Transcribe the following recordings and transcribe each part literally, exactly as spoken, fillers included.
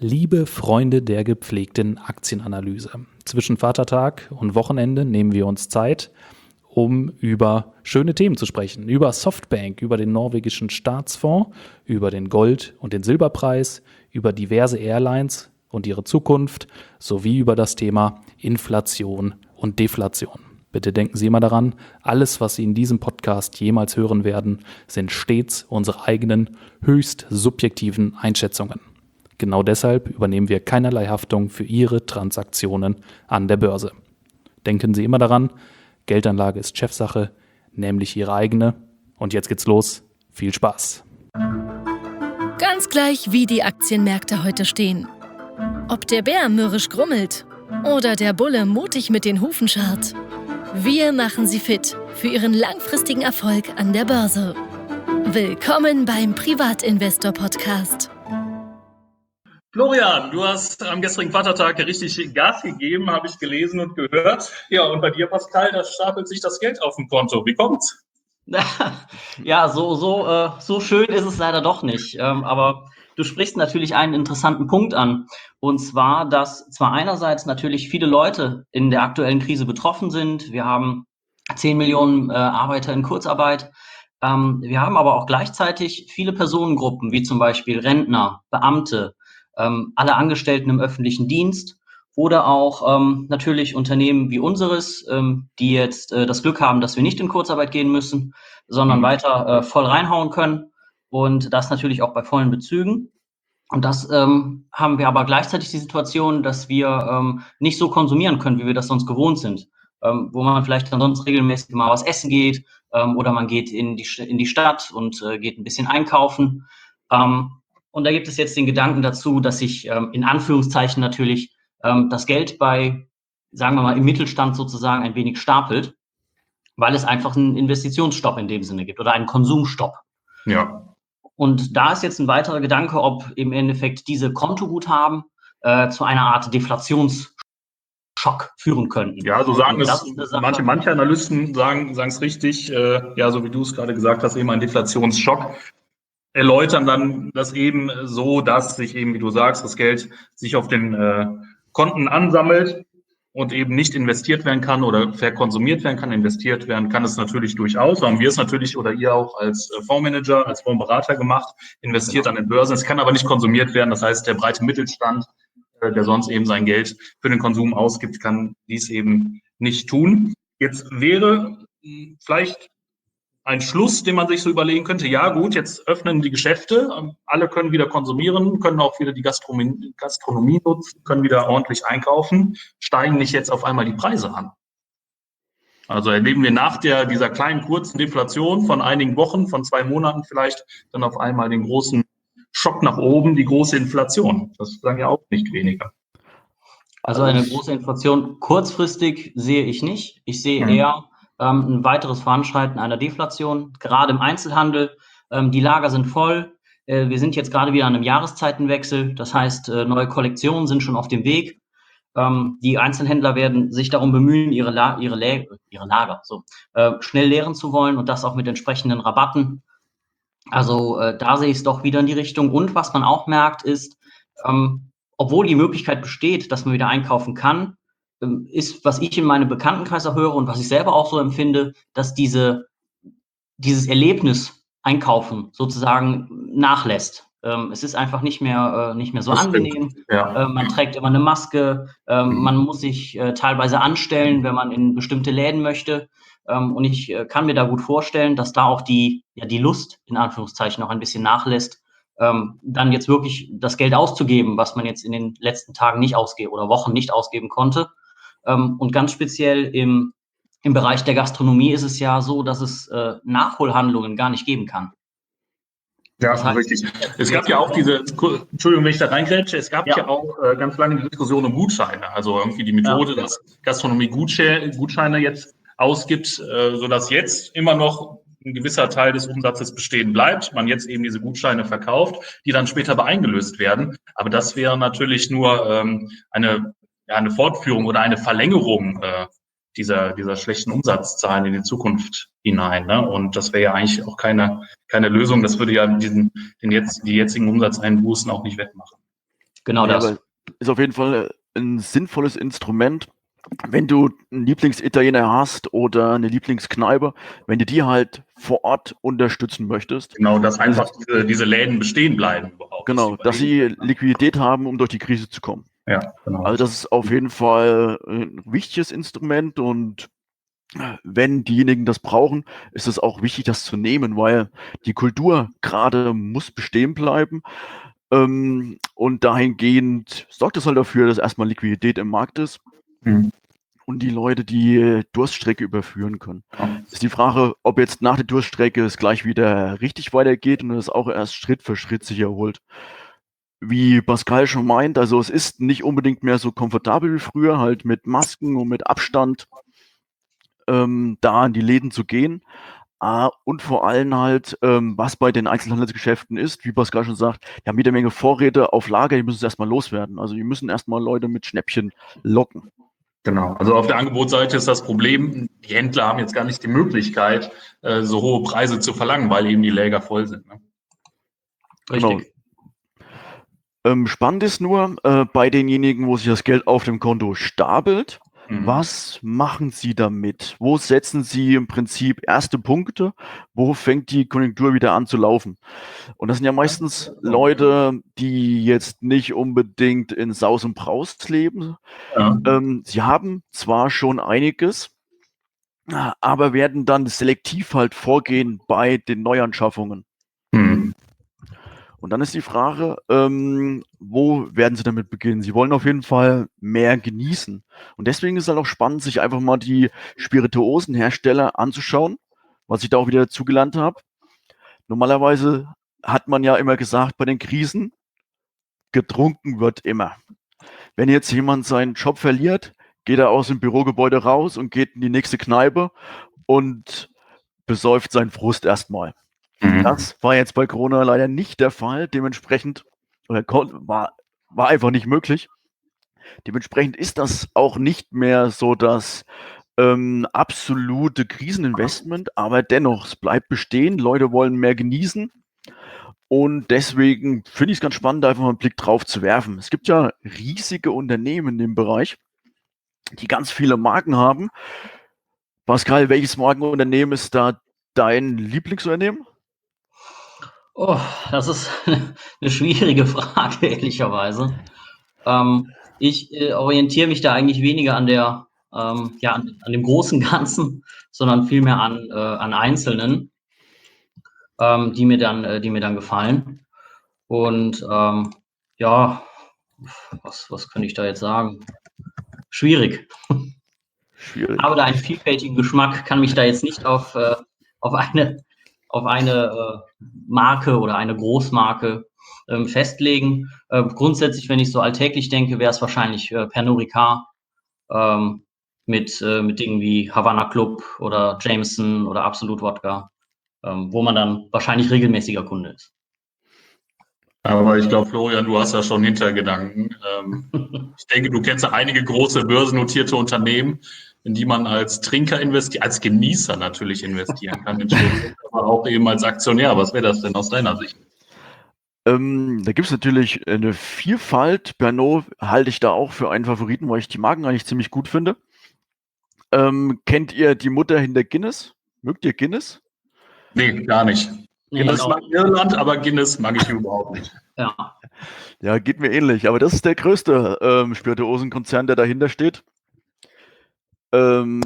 Liebe Freunde der gepflegten Aktienanalyse, zwischen Vatertag und Wochenende nehmen wir uns Zeit, um über schöne Themen zu sprechen. Über Softbank, über den norwegischen Staatsfonds, über den Gold- und den Silberpreis, über diverse Airlines und ihre Zukunft, sowie über das Thema Inflation und Deflation. Bitte denken Sie immer daran, alles, was Sie in diesem Podcast jemals hören werden, sind stets unsere eigenen, höchst subjektiven Einschätzungen. Genau deshalb übernehmen wir keinerlei Haftung für Ihre Transaktionen an der Börse. Denken Sie immer daran, Geldanlage ist Chefsache, nämlich Ihre eigene. Und jetzt geht's los. Viel Spaß. Ganz gleich, wie die Aktienmärkte heute stehen. Ob der Bär mürrisch grummelt oder der Bulle mutig mit den Hufen scharrt. Wir machen Sie fit für Ihren langfristigen Erfolg an der Börse. Willkommen beim Privatinvestor-Podcast. Florian, du hast am gestrigen Vatertag richtig Gas gegeben, habe ich gelesen und gehört. Ja, und bei dir, Pascal, da stapelt sich das Geld auf dem Konto. Wie kommt's? Ja, so, so, äh, so schön ist es leider doch nicht. Ähm, aber du sprichst natürlich einen interessanten Punkt an. Und zwar, dass zwar einerseits natürlich viele Leute in der aktuellen Krise betroffen sind. Wir haben zehn Millionen äh, Arbeiter in Kurzarbeit. Ähm, wir haben aber auch gleichzeitig viele Personengruppen, wie zum Beispiel Rentner, Beamte, ähm, alle Angestellten im öffentlichen Dienst oder auch ähm, natürlich Unternehmen wie unseres, ähm, die jetzt äh, das Glück haben, dass wir nicht in Kurzarbeit gehen müssen, sondern mhm. weiter äh, voll reinhauen können und das natürlich auch bei vollen Bezügen. Und das ähm, haben wir aber gleichzeitig die Situation, dass wir ähm, nicht so konsumieren können, wie wir das sonst gewohnt sind, ähm, wo man vielleicht dann sonst regelmäßig mal was essen geht ähm, oder man geht in die, in die Stadt und äh, geht ein bisschen einkaufen. Ähm, und da gibt es jetzt den Gedanken dazu, dass sich ähm, in Anführungszeichen natürlich ähm, das Geld bei, sagen wir mal, im Mittelstand sozusagen ein wenig stapelt, weil es einfach einen Investitionsstopp in dem Sinne gibt oder einen Konsumstopp. Ja. Und da ist jetzt ein weiterer Gedanke, ob im Endeffekt diese Kontoguthaben äh, zu einer Art Deflationsschock führen könnten. Ja, so sagen es manche, manche Analysten sagen sagen es richtig, äh, ja, so wie du es gerade gesagt hast, eben ein Deflationsschock. Erläutern dann das eben so, dass sich eben, wie du sagst, das Geld sich auf den äh, Konten ansammelt und eben nicht investiert werden kann oder verkonsumiert werden kann. Investiert werden kann es natürlich durchaus. So haben wir es natürlich oder ihr auch als äh, Fondsmanager, als Fondsberater gemacht, investiert genau. an den Börsen. Es kann aber nicht konsumiert werden. Das heißt, der breite Mittelstand, äh, der sonst eben sein Geld für den Konsum ausgibt, kann dies eben nicht tun. Jetzt wäre mh, vielleicht ein Schluss, den man sich so überlegen könnte, ja gut, jetzt öffnen die Geschäfte, alle können wieder konsumieren, können auch wieder die Gastronomie, Gastronomie nutzen, können wieder ordentlich einkaufen, steigen nicht jetzt auf einmal die Preise an. Also erleben wir nach der dieser kleinen kurzen Deflation von einigen Wochen, von zwei Monaten vielleicht, dann auf einmal den großen Schock nach oben, die große Inflation. Das sagen ja auch nicht weniger. Also eine große Inflation kurzfristig sehe ich nicht. Ich sehe Mhm. eher ähm, ein weiteres Voranschreiten einer Deflation, gerade im Einzelhandel. Ähm, die Lager sind voll. Äh, wir sind jetzt gerade wieder an einem Jahreszeitenwechsel. Das heißt, äh, neue Kollektionen sind schon auf dem Weg. Ähm, die Einzelhändler werden sich darum bemühen, ihre, La- ihre, Lä- ihre Lager so äh, schnell leeren zu wollen und das auch mit entsprechenden Rabatten. Also äh, da sehe ich es doch wieder in die Richtung. Und was man auch merkt, ist, ähm, obwohl die Möglichkeit besteht, dass man wieder einkaufen kann, ähm, ist, was ich in meinem Bekanntenkreis auch höre und was ich selber auch so empfinde, dass diese, dieses Erlebnis Einkaufen sozusagen nachlässt. Ähm, es ist einfach nicht mehr, äh, nicht mehr so Das angenehm. stimmt, ja. Äh, man trägt immer eine Maske. Ähm, Mhm. Man muss sich äh, teilweise anstellen, wenn man in bestimmte Läden möchte. Ähm, und ich äh, kann mir da gut vorstellen, dass da auch die, ja, die Lust in Anführungszeichen noch ein bisschen nachlässt, ähm, dann jetzt wirklich das Geld auszugeben, was man jetzt in den letzten Tagen nicht ausgeben oder Wochen nicht ausgeben konnte. Ähm, und ganz speziell im, im Bereich der Gastronomie ist es ja so, dass es äh, Nachholhandlungen gar nicht geben kann. Ja, Das heißt, richtig. Es gab ja auch diese, Entschuldigung, wenn ich da reingrätsche, es gab ja, ja auch äh, ganz lange die Diskussion um Gutscheine. Also irgendwie die Methode, ja, dass Gastronomie Gutscheine, Gutscheine jetzt ausgibt, äh, sodass jetzt immer noch ein gewisser Teil des Umsatzes bestehen bleibt, man jetzt eben diese Gutscheine verkauft, die dann später aber eingelöst werden. Aber das wäre natürlich nur ähm, eine, ja, eine Fortführung oder eine Verlängerung äh, dieser, dieser schlechten Umsatzzahlen in die Zukunft hinein. Ne? Und das wäre ja eigentlich auch keine, keine Lösung. Das würde ja diesen, den jetzt, die jetzigen Umsatzeinbußen auch nicht wettmachen. Genau Ja, das. aber ist auf jeden Fall ein sinnvolles Instrument, wenn du einen Lieblingsitaliener hast oder eine Lieblingskneipe, wenn du die halt vor Ort unterstützen möchtest. Genau, dass ist einfach es, diese, diese Läden bestehen bleiben überhaupt. dass die genau, dass überleben. sie Liquidität haben, um durch die Krise zu kommen. Ja, genau. Also das ist auf jeden Fall ein wichtiges Instrument und wenn diejenigen das brauchen, ist es auch wichtig, das zu nehmen, weil die Kultur gerade muss bestehen bleiben. Ähm, und dahingehend sorgt es halt dafür, dass erstmal Liquidität im Markt ist Hm. und die Leute die Durststrecke überführen können. Ja. Ist die Frage, ob jetzt nach der Durststrecke es gleich wieder richtig weitergeht und es auch erst Schritt für Schritt sich erholt. Wie Pascal schon meint, also es ist nicht unbedingt mehr so komfortabel wie früher, halt mit Masken und mit Abstand ähm, da in die Läden zu gehen. Ah, und vor allem halt, ähm, was bei den Einzelhandelsgeschäften ist, wie Pascal schon sagt, die haben jede Menge Vorräte auf Lager, die müssen es erstmal loswerden. Also die müssen erstmal Leute mit Schnäppchen locken. Genau. Also auf der Angebotsseite ist das Problem, die Händler haben jetzt gar nicht die Möglichkeit, äh, so hohe Preise zu verlangen, weil eben die Läger voll sind. Ne? Genau. Richtig. Ähm, spannend ist nur, äh, bei denjenigen, wo sich das Geld auf dem Konto stapelt, Mhm. was machen sie damit? Wo setzen sie im Prinzip erste Punkte? Wo fängt die Konjunktur wieder an zu laufen? Und das sind ja meistens Leute, die jetzt nicht unbedingt in Saus und Braus leben. Ja. Ähm, sie haben zwar schon einiges, aber werden dann selektiv halt vorgehen bei den Neuanschaffungen. Mhm. Und dann ist die Frage, ähm, wo werden sie damit beginnen? Sie wollen auf jeden Fall mehr genießen. Und deswegen ist es halt auch spannend, sich einfach mal die Spirituosenhersteller anzuschauen, was ich da auch wieder dazugelernt habe. Normalerweise hat man ja immer gesagt, bei den Krisen, getrunken wird immer. Wenn jetzt jemand seinen Job verliert, geht er aus dem Bürogebäude raus und geht in die nächste Kneipe und besäuft seinen Frust erstmal. Mhm. Das war jetzt bei Corona leider nicht der Fall. Dementsprechend oder kon- war, war einfach nicht möglich. Dementsprechend ist das auch nicht mehr so das ähm, absolute Kriseninvestment, aber dennoch, es bleibt bestehen. Leute wollen mehr genießen. Und deswegen finde ich es ganz spannend, da einfach mal einen Blick drauf zu werfen. Es gibt ja riesige Unternehmen in dem Bereich, die ganz viele Marken haben. Pascal, welches Markenunternehmen ist da dein Lieblingsunternehmen? Oh, das ist eine schwierige Frage, ehrlicherweise. Ähm, ich äh, orientiere mich da eigentlich weniger an der, ähm, ja, an, an dem großen Ganzen, sondern vielmehr an, äh, an Einzelnen, ähm, die mir dann, äh, die mir dann gefallen. Und ähm, ja, was, was könnte ich da jetzt sagen? Schwierig. Schwierig. Habe da einen vielfältigen Geschmack, kann mich da jetzt nicht auf, äh, auf eine, auf eine äh, Marke oder eine Großmarke ähm, festlegen. Äh, grundsätzlich, wenn ich so alltäglich denke, wäre es wahrscheinlich äh, Pernod Ricard ähm, mit, äh, mit Dingen wie Havana Club oder Jameson oder Absolut Wodka, ähm, wo man dann wahrscheinlich regelmäßiger Kunde ist. Aber ich glaube, Florian, du hast da schon Hintergedanken. Ähm, ich denke, du kennst ja einige große börsennotierte Unternehmen, in die man als Trinker investiert, als Genießer natürlich investieren kann, in Schweden, aber auch eben als Aktionär. Was wäre das denn aus deiner Sicht? Ähm, da gibt es natürlich eine Vielfalt. Pernod halte ich da auch für einen Favoriten, weil ich die Marken eigentlich ziemlich gut finde. Ähm, kennt ihr die Mutter hinter Guinness? Mögt ihr Guinness? Nee, gar nicht. Nee, Guinness auch mag nicht. Irland, aber Guinness mag ich überhaupt nicht. Ja. Ja, geht mir ähnlich. Aber das ist der größte ähm, Spirituosenkonzern, der dahinter steht. Ähm,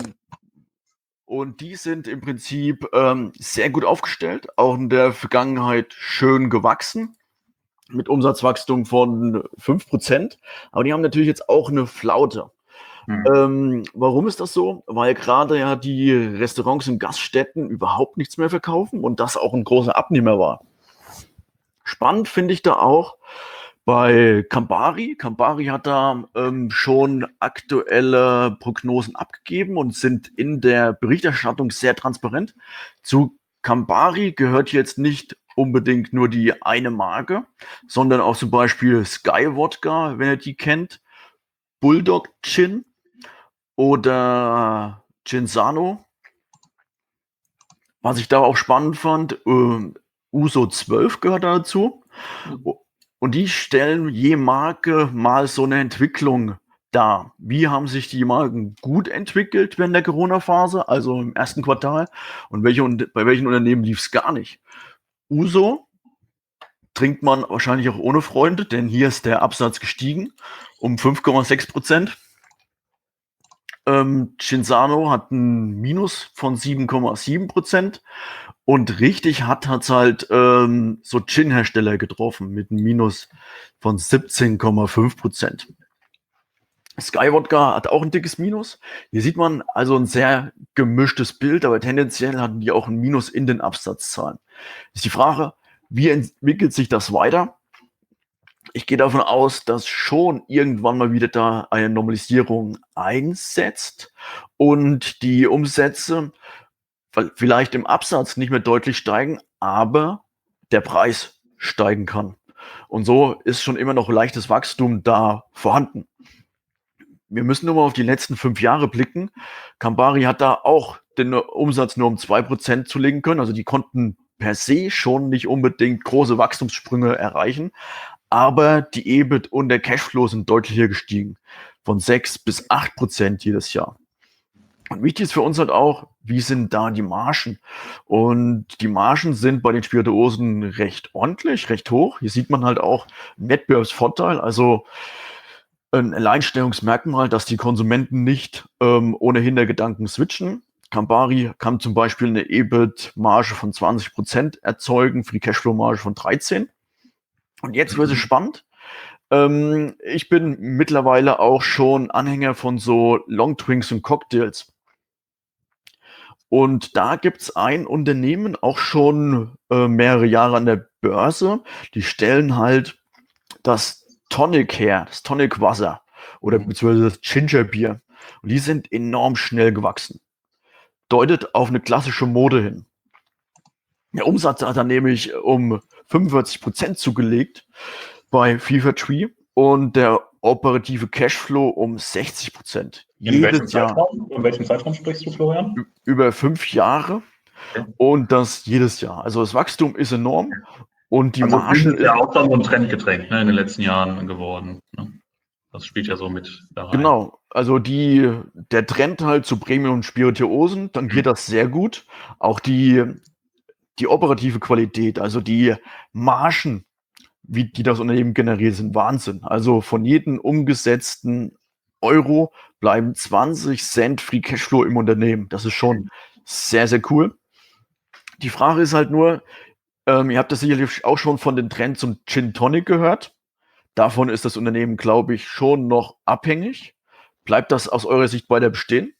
und die sind im Prinzip ähm, sehr gut aufgestellt, auch in der Vergangenheit schön gewachsen, mit Umsatzwachstum von fünf Prozent. Aber die haben natürlich jetzt auch eine Flaute. Hm. Ähm, warum ist das so? Weil gerade ja die Restaurants und Gaststätten überhaupt nichts mehr verkaufen und das auch ein großer Abnehmer war. Spannend finde ich da auch bei Campari. Campari hat da ähm, schon aktuelle Prognosen abgegeben und sind in der Berichterstattung sehr transparent. Zu Campari gehört jetzt nicht unbedingt nur die eine Marke, sondern auch zum Beispiel Sky Wodka, wenn ihr die kennt, Bulldog Gin oder Ginsano. Was ich da auch spannend fand, äh, Uso zwölf gehört dazu. Und die stellen je Marke mal so eine Entwicklung dar. Wie haben sich die Marken gut entwickelt während der Corona-Phase, also im ersten Quartal, und welche, bei welchen Unternehmen lief es gar nicht? Uso trinkt man wahrscheinlich auch ohne Freunde, denn hier ist der Absatz gestiegen um fünf Komma sechs Prozent. Ähm, Cinzano hat ein Minus von sieben Komma sieben Prozent. Und richtig hat hat's halt ähm, so Gin-Hersteller getroffen mit einem Minus von siebzehn Komma fünf Prozent. Sky Wodka hat auch ein dickes Minus. Hier sieht man also ein sehr gemischtes Bild, aber tendenziell hatten die auch ein Minus in den Absatzzahlen. Ist die Frage, wie entwickelt sich das weiter? Ich gehe davon aus, dass schon irgendwann mal wieder da eine Normalisierung einsetzt und die Umsätze vielleicht im Absatz nicht mehr deutlich steigen, aber der Preis steigen kann. Und so ist schon immer noch leichtes Wachstum da vorhanden. Wir müssen nur mal auf die letzten fünf Jahre blicken. Campari hat da auch den Umsatz nur um zwei Prozent zulegen können. Also die konnten per se schon nicht unbedingt große Wachstumssprünge erreichen. Aber die E B I T und der Cashflow sind deutlicher gestiegen. Von sechs bis acht Prozent jedes Jahr. Und wichtig ist für uns halt auch, wie sind da die Margen? Und die Margen sind bei den Spirituosen recht ordentlich, recht hoch. Hier sieht man halt auch einen Wettbewerbsvorteil, also ein Alleinstellungsmerkmal, dass die Konsumenten nicht ähm, ohne Hintergedanken switchen. Campari kann zum Beispiel eine E B I T-Marge von zwanzig Prozent erzeugen, für die Cashflow-Marge von dreizehn. Und jetzt wird es spannend. Ähm, ich bin mittlerweile auch schon Anhänger von so Longdrinks und Cocktails. Und da gibt's ein Unternehmen, auch schon äh, mehrere Jahre an der Börse, die stellen halt das Tonic her, das Tonic Wasser oder beziehungsweise das Ginger Bier. Und die sind enorm schnell gewachsen. Deutet auf eine klassische Mode hin. Der Umsatz hat dann nämlich um fünfundvierzig Prozent zugelegt bei FIFA Tree und der operative Cashflow um sechzig Prozent. In welchem Zeitraum? In welchem Zeitraum sprichst du, Florian? Über fünf Jahre okay. Und das jedes Jahr. Also das Wachstum ist enorm und die also Margen ist ja auch dann so ein Trendgetränk, ne, in den letzten Jahren geworden. Ne? Das spielt ja so mit da rein. Genau, also die, der Trend halt zu Premium-Spirituosen, dann geht Mhm. das sehr gut. Auch die, die operative Qualität, also die Margen, wie die das Unternehmen generiert, sind Wahnsinn. Also von jedem umgesetzten Euro bleiben zwanzig Cent Free Cashflow im Unternehmen. Das ist schon sehr, sehr cool. Die Frage ist halt nur, ähm, ihr habt das sicherlich auch schon von den Trends zum Gin Tonic gehört. Davon ist das Unternehmen, glaube ich, schon noch abhängig. Bleibt das aus eurer Sicht weiter bestehen?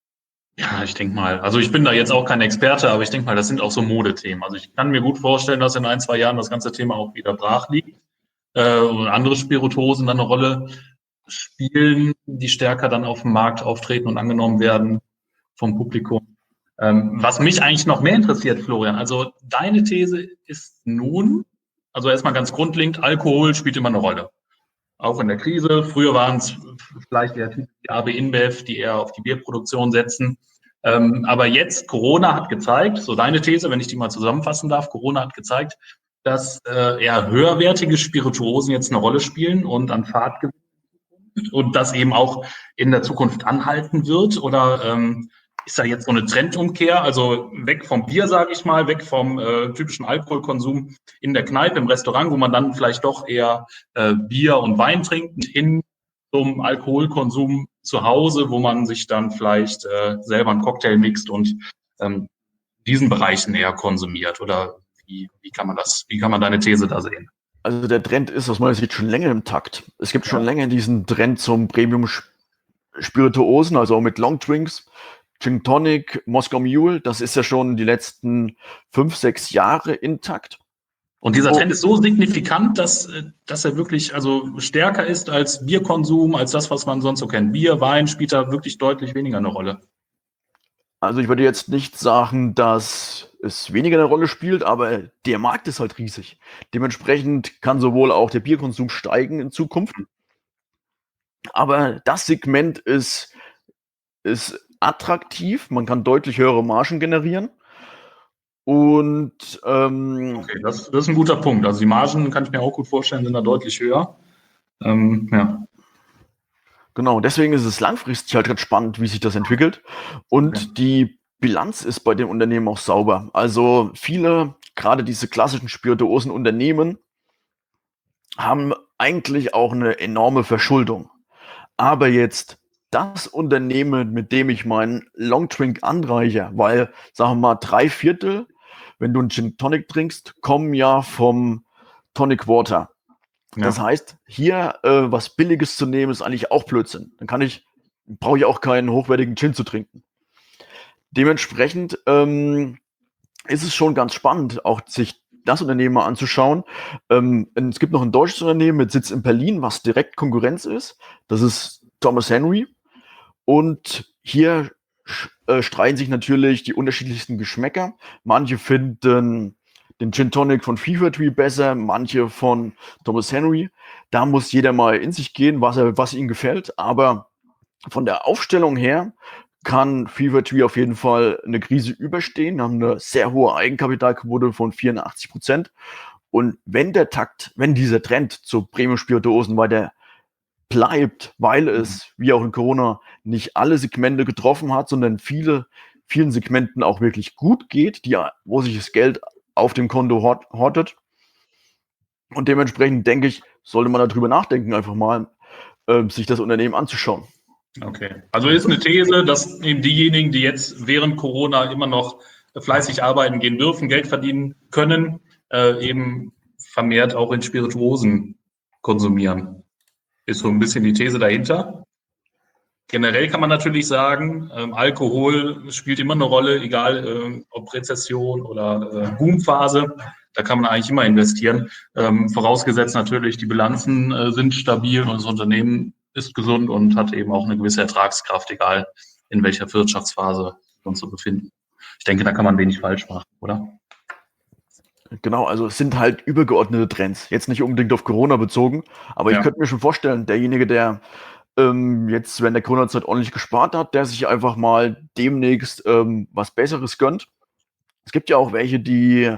Ja, ich denke mal. Also ich bin da jetzt auch kein Experte, aber ich denke mal, das sind auch so Modethemen. Also ich kann mir gut vorstellen, dass in ein, zwei Jahren das ganze Thema auch wieder brach liegt äh, und andere Spirituosen dann eine Rolle spielen, die stärker dann auf dem Markt auftreten und angenommen werden vom Publikum. Ähm, was mich eigentlich noch mehr interessiert, Florian, also deine These ist nun, also erstmal ganz grundlegend, Alkohol spielt immer eine Rolle. Auch in der Krise. Früher waren es vielleicht eher die A B InBev, die eher auf die Bierproduktion setzen. Ähm, aber jetzt, Corona hat gezeigt, so deine These, wenn ich die mal zusammenfassen darf, Corona hat gezeigt, dass äh, eher höherwertige Spirituosen jetzt eine Rolle spielen und an Fahrt gewinnen und das eben auch in der Zukunft anhalten wird? Oder ähm, ist da jetzt so eine Trendumkehr, also weg vom Bier, sage ich mal, weg vom äh, typischen Alkoholkonsum in der Kneipe, im Restaurant, wo man dann vielleicht doch eher äh, Bier und Wein trinkt, hin zum Alkoholkonsum zu Hause, wo man sich dann vielleicht äh, selber einen Cocktail mixt und ähm, diesen Bereichen eher konsumiert? Oder wie, wie kann man das, wie kann man deine These da sehen? Also der Trend ist aus meiner Sicht schon länger im Takt. Es gibt schon länger diesen Trend zum Premium-Spirituosen, also auch mit Longdrinks, Gin Tonic, Moskau Mule. Das ist ja schon die letzten fünf, sechs Jahre intakt. Und dieser Trend ist so signifikant, dass, dass er wirklich also stärker ist als Bierkonsum, als das, was man sonst so kennt. Bier, Wein spielt da wirklich deutlich weniger eine Rolle. Also ich würde jetzt nicht sagen, dass es weniger eine Rolle spielt, aber der Markt ist halt riesig. Dementsprechend kann sowohl auch der Bierkonsum steigen in Zukunft. Aber das Segment ist, ist attraktiv. Man kann deutlich höhere Margen generieren. Und ähm, Okay, das, das ist ein guter Punkt. Also die Margen, kann ich mir auch gut vorstellen, sind da deutlich höher. Ähm, ja. genau, deswegen ist es langfristig halt ganz spannend, wie sich das entwickelt. Und Okay. die Bilanz ist bei den Unternehmen auch sauber. Also viele, gerade diese klassischen Spirituosenunternehmen, haben eigentlich auch eine enorme Verschuldung. Aber jetzt das Unternehmen, mit dem ich meinen Longdrink anreiche, weil, sagen wir mal, drei Viertel, wenn du einen Gin Tonic trinkst, kommen ja vom Tonic Water. Das Ja. heißt, hier äh, was Billiges zu nehmen, ist eigentlich auch Blödsinn. Dann kann ich, brauche ich auch keinen hochwertigen Gin zu trinken. Dementsprechend ähm, ist es schon ganz spannend, auch sich das Unternehmen mal anzuschauen. Ähm, es gibt noch ein deutsches Unternehmen mit Sitz in Berlin, was direkt Konkurrenz ist. Das ist Thomas Henry. Und hier äh, streiten sich natürlich die unterschiedlichsten Geschmäcker. Manche finden den Gin Tonic von Fever Tree besser, manche von Thomas Henry. Da muss jeder mal in sich gehen, was, er, was ihm gefällt. Aber von der Aufstellung her kann Fever Tree auf jeden Fall eine Krise überstehen. Wir haben eine sehr hohe Eigenkapitalquote von vierundachtzig Prozent. Und wenn der Takt, wenn dieser Trend zu Premium-Spirituosen weiter bleibt, weil es, wie auch in Corona, nicht alle Segmente getroffen hat, sondern viele, vielen Segmenten auch wirklich gut geht, die, wo sich das Geld auf dem Konto hort, hortet. Und dementsprechend denke ich, sollte man darüber nachdenken, einfach mal äh, sich das Unternehmen anzuschauen. Okay. Also ist eine These, dass eben diejenigen, die jetzt während Corona immer noch fleißig arbeiten gehen dürfen, Geld verdienen können, äh, eben vermehrt auch in Spirituosen konsumieren. Ist so ein bisschen die These dahinter. Generell kann man natürlich sagen, ähm, Alkohol spielt immer eine Rolle, egal äh, ob Rezession oder äh, Boomphase. Da kann man eigentlich immer investieren. Ähm, vorausgesetzt natürlich, die Bilanzen äh, sind stabil und das Unternehmen ist gesund und hat eben auch eine gewisse Ertragskraft, egal in welcher Wirtschaftsphase wir uns so befinden. Ich denke, da kann man wenig falsch machen, oder? Genau, also es sind halt übergeordnete Trends. Jetzt nicht unbedingt auf Corona bezogen, aber Ja. ich könnte mir schon vorstellen, derjenige, der ähm, jetzt während der Corona-Zeit ordentlich gespart hat, der sich einfach mal demnächst ähm, was Besseres gönnt. Es gibt ja auch welche, die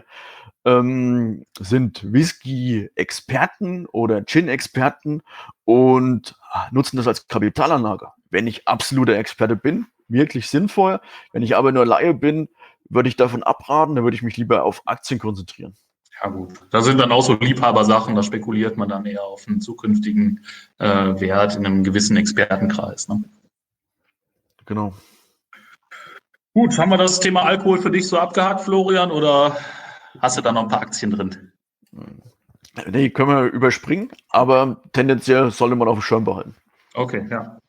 ähm, sind Whisky-Experten oder Gin-Experten und nutzen das als Kapitalanlage. Wenn ich absoluter Experte bin, wirklich sinnvoll. Wenn ich aber nur Laie bin, würde ich davon abraten, dann würde ich mich lieber auf Aktien konzentrieren. Ja gut, da sind dann auch so Liebhabersachen, da spekuliert man dann eher auf einen zukünftigen äh, Wert in einem gewissen Expertenkreis. Ne? Genau. Gut, haben wir das Thema Alkohol für dich so abgehakt, Florian, oder hast du da noch ein paar Aktien drin? Nee, können wir überspringen, aber tendenziell sollte man auf dem Schirm behalten. Okay, ja.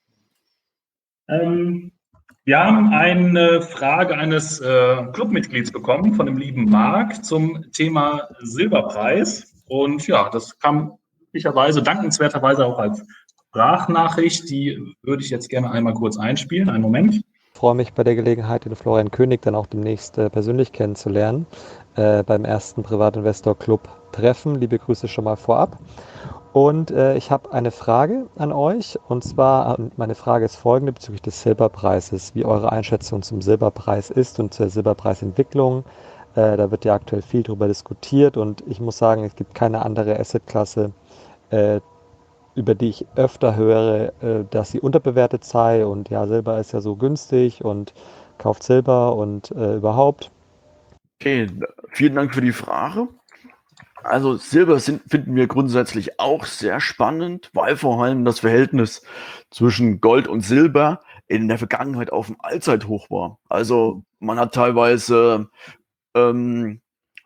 Ähm, wir haben eine Frage eines äh, Clubmitglieds bekommen von dem lieben Marc zum Thema Silberpreis. Und ja, das kam glücklicherweise, dankenswerterweise auch als Sprachnachricht. Die würde ich jetzt gerne einmal kurz einspielen. Einen Moment. Ich freue mich bei der Gelegenheit, den Florian König dann auch demnächst äh, persönlich kennenzulernen, äh, beim ersten Privatinvestor-Club-Treffen. Liebe Grüße schon mal vorab. Und äh, ich habe eine Frage an euch, und zwar, meine Frage ist folgende bezüglich des Silberpreises, wie eure Einschätzung zum Silberpreis ist und zur Silberpreisentwicklung. Äh, da wird ja aktuell viel darüber diskutiert, und ich muss sagen, es gibt keine andere Assetklasse, äh, über die ich öfter höre, äh, dass sie unterbewertet sei, und ja, Silber ist ja so günstig und kauft Silber und äh, überhaupt. Okay, vielen Dank für die Frage. Also Silber sind, finden wir grundsätzlich auch sehr spannend, weil vor allem das Verhältnis zwischen Gold und Silber in der Vergangenheit auf dem Allzeithoch war. Also man hat teilweise ähm,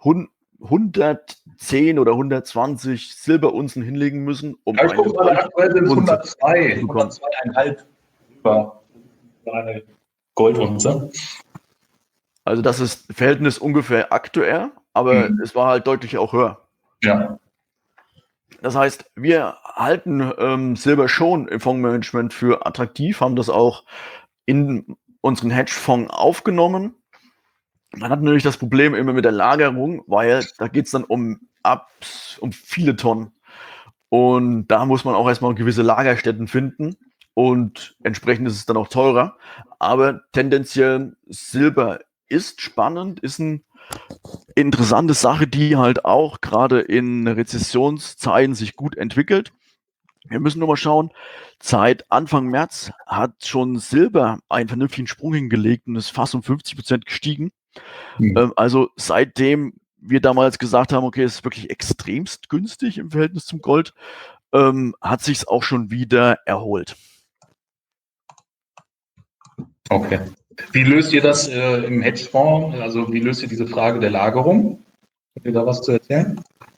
hundertzehn oder hundertzwanzig Silberunzen hinlegen müssen, um Ja, ich gucke mal, aktuell sind es hundertzwei, zu bekommen. hundertzweieinhalb über eine Goldunze. Also das ist Verhältnis ungefähr aktuell, aber Mhm. es war halt deutlich auch höher. Ja. Das heißt, wir halten ähm, Silber schon im Fondsmanagement für attraktiv, haben das auch in unseren Hedgefonds aufgenommen. Man hat natürlich das Problem immer mit der Lagerung, weil da geht es dann um, ab, um viele Tonnen. Und da muss man auch erstmal gewisse Lagerstätten finden, und entsprechend ist es dann auch teurer. Aber tendenziell Silber ist spannend, ist ein Interessante Sache, die halt auch gerade in Rezessionszeiten sich gut entwickelt. Wir müssen nur mal schauen, seit Anfang März hat schon Silber einen vernünftigen Sprung hingelegt und ist fast um fünfzig Prozent gestiegen. Mhm. Ähm, also seitdem wir damals gesagt haben, okay, es ist wirklich extremst günstig im Verhältnis zum Gold, ähm, hat sich es auch schon wieder erholt. Okay. Wie löst ihr das äh, im Hedgefonds? Also wie löst ihr diese Frage der Lagerung? Habt ihr da was zu erzählen?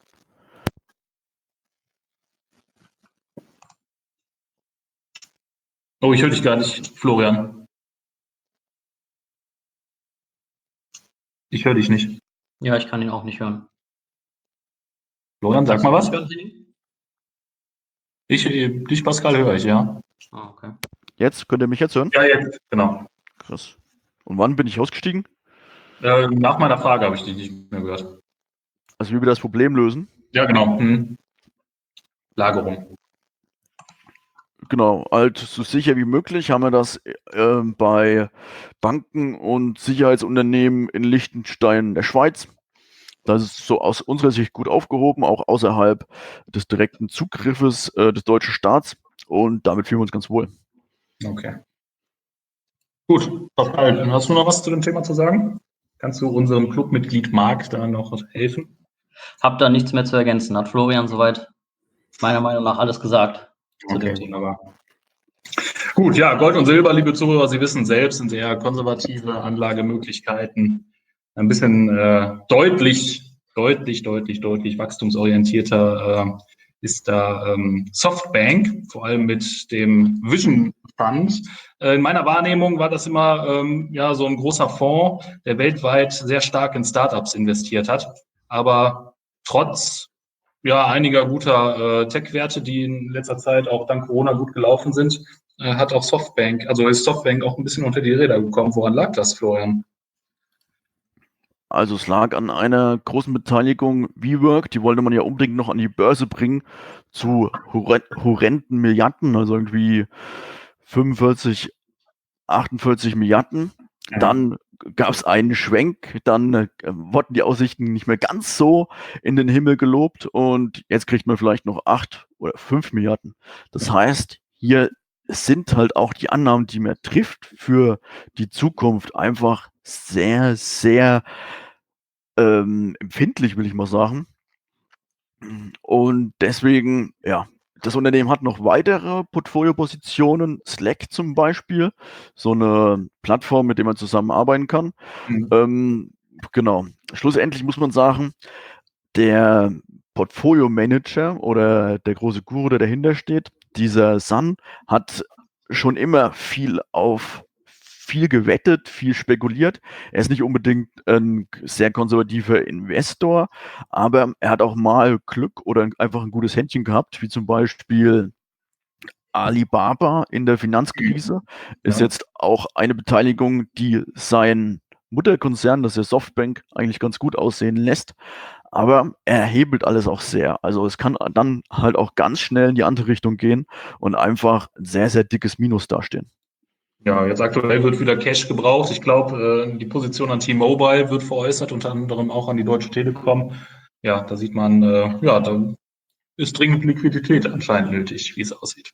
Oh, ich höre dich gar nicht, Florian. Ich höre dich nicht. Ja, ich kann ihn auch nicht hören. Florian, sag mal was. Hören Sie ihn? Ich, äh, dich, Pascal, höre ich, ja. Ah, okay. Jetzt, könnt ihr mich jetzt hören? Ja, jetzt, genau. Krass. Und wann bin ich ausgestiegen? Äh, nach meiner Frage habe ich dich nicht mehr gehört. Also wie wir das Problem lösen? Ja, genau. Hm. Lagerung. Genau, halt so sicher wie möglich haben wir das äh, bei Banken und Sicherheitsunternehmen in Liechtenstein, der Schweiz. Das ist so aus unserer Sicht gut aufgehoben, auch außerhalb des direkten Zugriffes äh, des deutschen Staats. Und damit fühlen wir uns ganz wohl. Okay. Gut, Pascal, hast du noch was zu dem Thema zu sagen? Kannst du unserem Clubmitglied Marc da noch helfen? Hab da nichts mehr zu ergänzen. Hat Florian soweit meiner Meinung nach alles gesagt zu Okay, dem Thema. wunderbar. Gut, ja, Gold und Silber, liebe Zuhörer, Sie wissen selbst, sind eher konservative Anlagemöglichkeiten. Ein bisschen äh, deutlich, deutlich, deutlich, deutlich wachstumsorientierter äh, ist da ähm, Softbank, vor allem mit dem Vision Fund. Äh, in meiner Wahrnehmung war das immer ähm, ja so ein großer Fonds, der weltweit sehr stark in Startups investiert hat, aber trotz ja einiger guter äh, Tech-Werte, die in letzter Zeit auch dank Corona gut gelaufen sind, äh, hat auch Softbank, also ist Softbank auch ein bisschen unter die Räder gekommen. Woran lag das, Florian? Also es lag an einer großen Beteiligung WeWork, die wollte man ja unbedingt noch an die Börse bringen, zu horrenden Milliarden, also irgendwie fünfundvierzig, achtundvierzig Milliarden. Ja. Dann gab es einen Schwenk, dann äh, wurden die Aussichten nicht mehr ganz so in den Himmel gelobt und jetzt kriegt man vielleicht noch acht oder fünf Milliarden. Das heißt, hier sind halt auch die Annahmen, die man trifft für die Zukunft, einfach sehr, sehr ähm, empfindlich, will ich mal sagen. Und deswegen, ja, das Unternehmen hat noch weitere Portfoliopositionen, Slack zum Beispiel, so eine Plattform, mit der man zusammenarbeiten kann. Mhm. Ähm, genau. Schlussendlich muss man sagen, der Portfolio-Manager oder der große Guru, der dahinter steht, dieser Sun, hat schon immer viel auf viel gewettet, viel spekuliert. Er ist nicht unbedingt ein sehr konservativer Investor, aber er hat auch mal Glück oder einfach ein gutes Händchen gehabt, wie zum Beispiel Alibaba in der Finanzkrise. Ist Ja. jetzt auch eine Beteiligung, die sein Mutterkonzern, das ist der Softbank, eigentlich ganz gut aussehen lässt. Aber er hebelt alles auch sehr. Also es kann dann halt auch ganz schnell in die andere Richtung gehen und einfach ein sehr, sehr dickes Minus dastehen. Ja, jetzt aktuell wird wieder Cash gebraucht. Ich glaube, äh, die Position an T-Mobile wird veräußert, unter anderem auch an die Deutsche Telekom. Ja, da sieht man, äh, ja, da ist dringend Liquidität anscheinend nötig, wie es aussieht.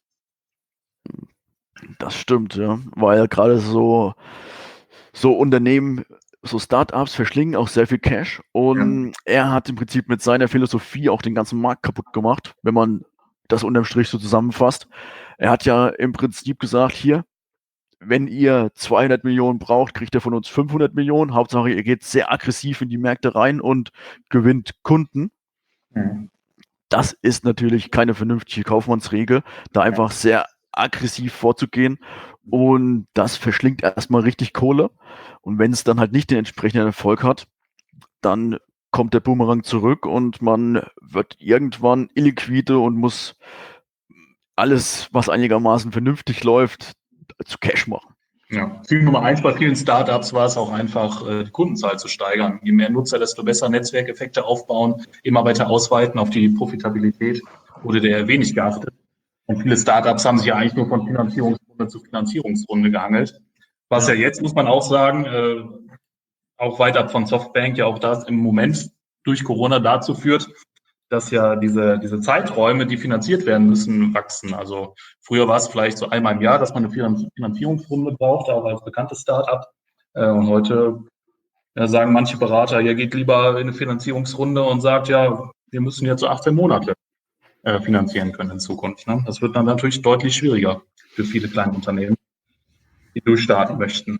Das stimmt, ja, weil gerade so, so Unternehmen, so Startups verschlingen auch sehr viel Cash und ja. Er hat im Prinzip mit seiner Philosophie auch den ganzen Markt kaputt gemacht, wenn man das unterm Strich so zusammenfasst. Er hat ja im Prinzip gesagt, hier, wenn ihr zweihundert Millionen braucht, kriegt ihr von uns fünfhundert Millionen. Hauptsache, ihr geht sehr aggressiv in die Märkte rein und gewinnt Kunden. Mhm. Das ist natürlich keine vernünftige Kaufmannsregel, da einfach sehr aggressiv vorzugehen. Und das verschlingt erstmal richtig Kohle. Und wenn es dann halt nicht den entsprechenden Erfolg hat, dann kommt der Boomerang zurück und man wird irgendwann illiquide und muss alles, was einigermaßen vernünftig läuft, zu Cash machen. Ja, Ziel Nummer eins bei vielen Startups war es auch einfach, die Kundenzahl zu steigern. Je mehr Nutzer, desto besser Netzwerkeffekte aufbauen, immer weiter ausweiten auf die Profitabilität, wurde der wenig geachtet. Und viele Startups haben sich ja eigentlich nur von Finanzierungsrunde zu Finanzierungsrunde gehangelt. Was ja, ja jetzt, muss man auch sagen, äh, auch weit ab von Softbank, ja auch das im Moment durch Corona dazu führt, dass ja diese, diese Zeiträume, die finanziert werden müssen, wachsen. Also früher war es vielleicht so einmal im Jahr, dass man eine Finanzierungsrunde brauchte, auch als bekanntes Start-up. Und heute ja, sagen manche Berater, ihr geht lieber in eine Finanzierungsrunde und sagt, ja, wir müssen jetzt so achtzehn Monate äh, finanzieren können in Zukunft. Ne? Das wird dann natürlich deutlich schwieriger für viele kleine Unternehmen, die durchstarten möchten.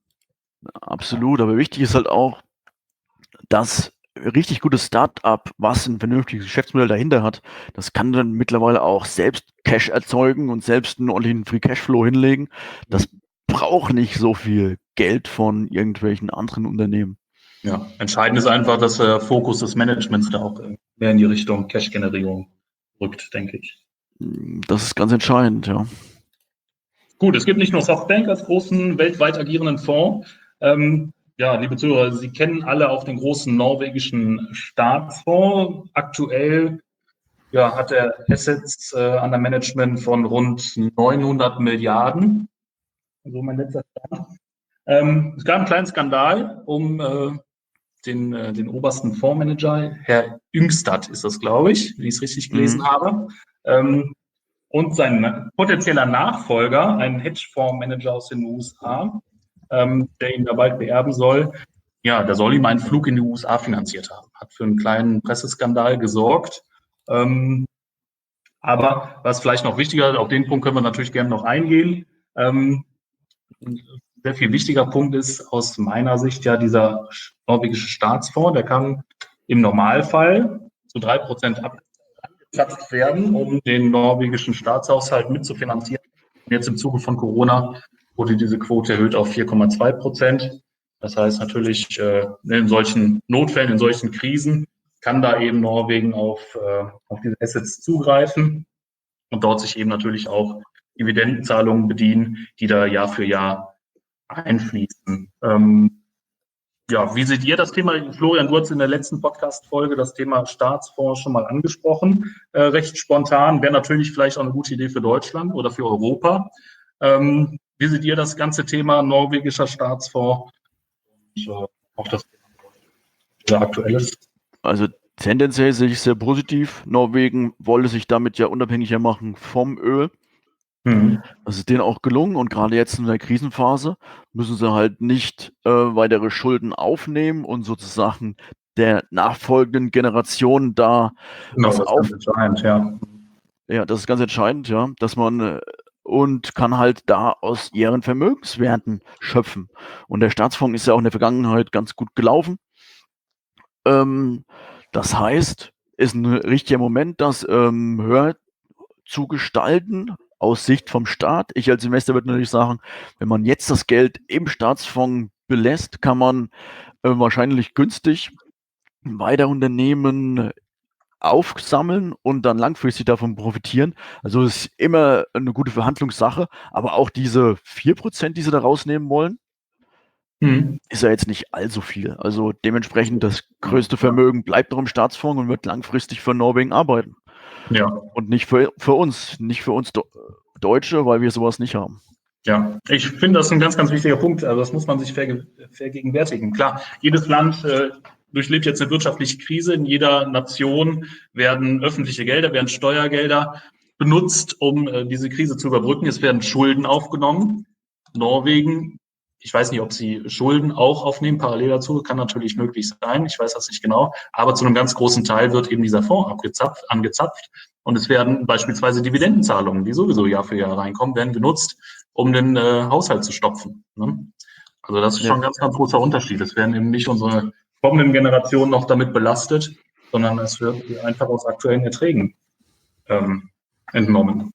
Absolut, aber wichtig ist halt auch, dass richtig gutes Start-up, was ein vernünftiges Geschäftsmodell dahinter hat, das kann dann mittlerweile auch selbst Cash erzeugen und selbst einen ordentlichen Free Cashflow hinlegen. Das braucht nicht so viel Geld von irgendwelchen anderen Unternehmen. Ja, entscheidend ist einfach, dass der Fokus des Managements da auch mehr in die Richtung Cash-Generierung rückt, denke ich. Das ist ganz entscheidend, ja. Gut, es gibt nicht nur Softbank als großen weltweit agierenden Fonds. Ähm, ja, liebe Zuhörer, Sie kennen alle auch den großen norwegischen Staatsfonds. Aktuell ja, hat er Assets äh, an der Management von rund neunhundert Milliarden. So mein letzter Stand. Ähm, es gab einen kleinen Skandal um äh, den, äh, den obersten Fondsmanager, Herr Yngstad ist das, glaube ich, wie ich es richtig gelesen Mhm. habe. Ähm, und sein potenzieller Nachfolger, ein Hedgefondsmanager aus den U S A, ähm, der ihn da bald beerben soll, ja, der soll ihm einen Flug in die U S A finanziert haben. Hat für einen kleinen Presseskandal gesorgt. Ähm, aber was vielleicht noch wichtiger, auf den Punkt können wir natürlich gerne noch eingehen. Ähm, ein sehr viel wichtiger Punkt ist aus meiner Sicht ja dieser norwegische Staatsfonds, der kann im Normalfall zu drei Prozent abgezapft werden, um den norwegischen Staatshaushalt mitzufinanzieren. Jetzt im Zuge von Corona wurde diese Quote erhöht auf vier Komma zwei Prozent. Das heißt natürlich, äh, in solchen Notfällen, in solchen Krisen kann da eben Norwegen auf, äh, auf diese Assets zugreifen und dort sich eben natürlich auch Dividendenzahlungen bedienen, die da Jahr für Jahr einfließen. Ähm, ja, wie seht ihr das Thema? Florian, du hast in der letzten Podcast-Folge das Thema Staatsfonds schon mal angesprochen, äh, recht spontan. Wäre natürlich vielleicht auch eine gute Idee für Deutschland oder für Europa. Ähm, wie seht ihr das ganze Thema norwegischer Staatsfonds und äh, auch das Thema aktuelles? Also tendenziell sehe ich sehr positiv. Norwegen wolle sich damit ja unabhängiger machen vom Öl. Mhm. Das ist denen auch gelungen und gerade jetzt in der Krisenphase müssen sie halt nicht äh, weitere Schulden aufnehmen und sozusagen der nachfolgenden Generation da Genau, was das ist auf. ganz entscheidend, ja. Ja, das ist ganz entscheidend, ja, dass man äh, und kann halt da aus ihren Vermögenswerten schöpfen. Und der Staatsfonds ist ja auch in der Vergangenheit ganz gut gelaufen. Ähm, das heißt, ist ein richtiger Moment, das ähm, höher zu gestalten aus Sicht vom Staat. Ich als Investor würde natürlich sagen, wenn man jetzt das Geld im Staatsfonds belässt, kann man äh, wahrscheinlich günstig weitere Unternehmen aufsammeln und dann langfristig davon profitieren. Also es ist immer eine gute Verhandlungssache, aber auch diese vier Prozent, die sie da rausnehmen wollen, Mhm. ist ja jetzt nicht allzu viel. Also dementsprechend das größte Vermögen bleibt noch im Staatsfonds und wird langfristig für Norwegen arbeiten. Ja. Und nicht für, für uns, nicht für uns Deutsche, weil wir sowas nicht haben. Ja, ich finde, das ist ein ganz, ganz wichtiger Punkt. Also das muss man sich verge vergegenwärtigen. Klar, jedes Land äh, durchlebt jetzt eine wirtschaftliche Krise. In jeder Nation werden öffentliche Gelder, werden Steuergelder benutzt, um äh, diese Krise zu überbrücken. Es werden Schulden aufgenommen. Norwegen, ich weiß nicht, ob sie Schulden auch aufnehmen, parallel dazu, kann natürlich möglich sein. Ich weiß das nicht genau. Aber zu einem ganz großen Teil wird eben dieser Fonds abgezapft, angezapft. Und es werden beispielsweise Dividendenzahlungen, die sowieso Jahr für Jahr reinkommen, werden genutzt, um den äh, Haushalt zu stopfen. Ne? Also das ist Ja. schon ein ganz, ganz großer Unterschied. Es werden eben nicht unsere kommenden Generationen noch damit belastet, sondern es wird einfach aus aktuellen Erträgen ähm, entnommen.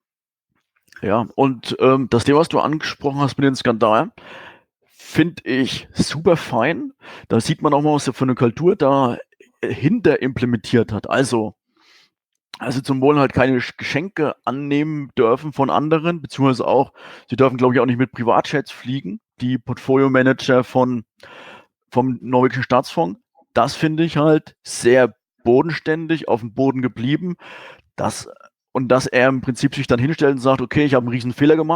Ja, und ähm, das Thema, was du angesprochen hast mit den Skandalen, finde ich super fein. Da sieht man auch mal, was er für eine Kultur da hinter implementiert hat. Also, also zum Wohl halt keine Geschenke annehmen dürfen von anderen, beziehungsweise auch, sie dürfen, glaube ich, auch nicht mit Privatjets fliegen, die Portfolio-Manager von, vom norwegischen Staatsfonds. Das finde ich halt sehr bodenständig, auf dem Boden geblieben. Das, und dass er im Prinzip sich dann hinstellt und sagt, okay, ich habe einen riesen Fehler gemacht,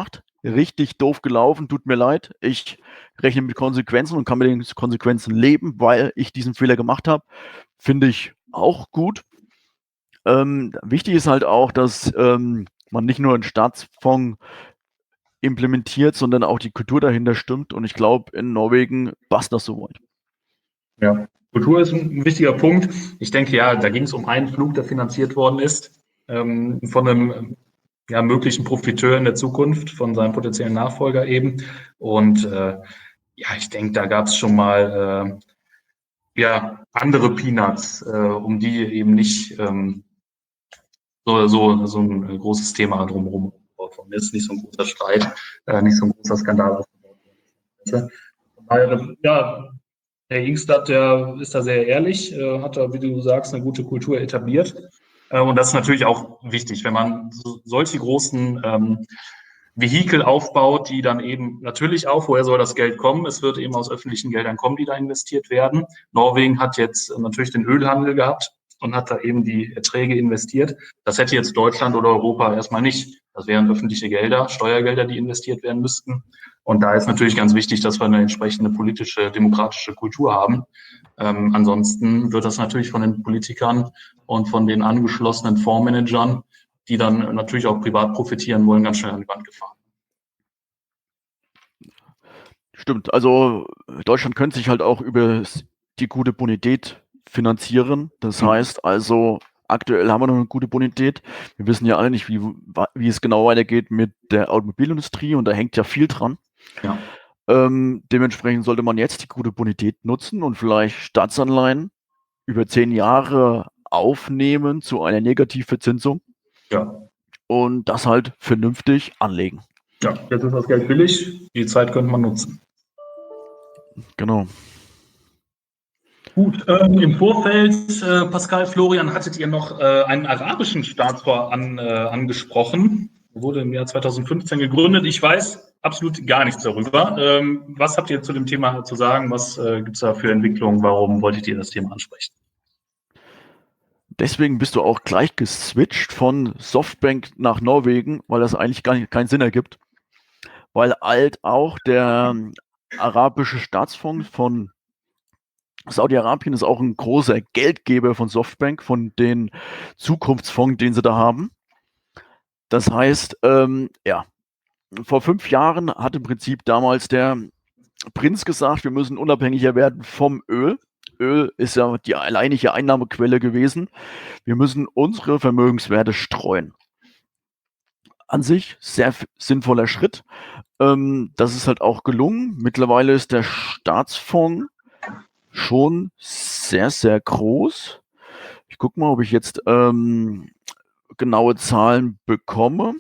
richtig doof gelaufen, tut mir leid. Ich rechne mit Konsequenzen und kann mit den Konsequenzen leben, weil ich diesen Fehler gemacht habe. Finde ich auch gut. Ähm, wichtig ist halt auch, dass ähm, man nicht nur einen Staatsfonds implementiert, sondern auch die Kultur dahinter stimmt. Und ich glaube, in Norwegen passt das soweit. Ja, Kultur ist ein wichtiger Punkt. Ich denke, ja, da ging es um einen Flug, der finanziert worden ist, ähm, von einem ja, möglichen Profiteur in der Zukunft, von seinem potenziellen Nachfolger eben. Und äh, ja, ich denke, da gab es schon mal äh, ja, andere Peanuts, äh, um die eben nicht ähm, so, so, so ein großes Thema drumherum aufgebaut worden ist, nicht so ein großer Streit, äh, nicht so ein großer Skandal aufgebaut worden ist. Von daher, ja, Herr Ingstadt, der ist da sehr ehrlich, äh, hat da, wie du sagst, eine gute Kultur etabliert. Äh, und das ist natürlich auch wichtig, wenn man so, solche großen ähm, Vehikel aufbaut, die dann eben natürlich auch, woher soll das Geld kommen? Es wird eben aus öffentlichen Geldern kommen, die da investiert werden. Norwegen hat jetzt natürlich den Ölhandel gehabt und hat da eben die Erträge investiert. Das hätte jetzt Deutschland oder Europa erstmal nicht. Das wären öffentliche Gelder, Steuergelder, die investiert werden müssten. Und da ist natürlich ganz wichtig, dass wir eine entsprechende politische, demokratische Kultur haben. Ähm, ansonsten wird das natürlich von den Politikern und von den angeschlossenen Fondsmanagern, die dann natürlich auch privat profitieren wollen, ganz schnell an die Wand gefahren. Stimmt, also Deutschland könnte sich halt auch über die gute Bonität finanzieren. Das Mhm. heißt also, aktuell haben wir noch eine gute Bonität. Wir wissen ja alle nicht, wie, wie es genau weitergeht mit der Automobilindustrie und da hängt ja viel dran. Ja. Ähm, dementsprechend sollte man jetzt die gute Bonität nutzen und vielleicht Staatsanleihen über zehn Jahre aufnehmen zu einer Negativverzinsung Ja. und das halt vernünftig anlegen. Ja, jetzt ist das Geld billig, die Zeit könnte man nutzen. Genau. Gut, ähm, im Vorfeld, äh, Pascal, Florian, hattet ihr noch äh, einen arabischen Staatsfonds an, äh, angesprochen. Der wurde im Jahr zweitausendfünfzehn gegründet. Ich weiß absolut gar nichts darüber. Ähm, was habt ihr zu dem Thema zu sagen? Was äh, gibt es da für Entwicklungen? Warum wolltet ihr das Thema ansprechen? Deswegen bist du auch gleich geswitcht von Softbank nach Norwegen, weil das eigentlich gar nicht, keinen Sinn ergibt. Weil halt auch der ähm, arabische Staatsfonds von Saudi-Arabien ist auch ein großer Geldgeber von Softbank, von den Zukunftsfonds, den sie da haben. Das heißt, ähm, ja, vor fünf Jahren hat im Prinzip damals der Prinz gesagt, wir müssen unabhängiger werden vom Öl. Öl ist ja die alleinige Einnahmequelle gewesen. Wir müssen unsere Vermögenswerte streuen. An sich sehr sinnvoller Schritt. Ähm, das ist halt auch gelungen. Mittlerweile ist der Staatsfonds schon sehr, sehr groß. Ich gucke mal, ob ich jetzt ähm, genaue Zahlen bekomme.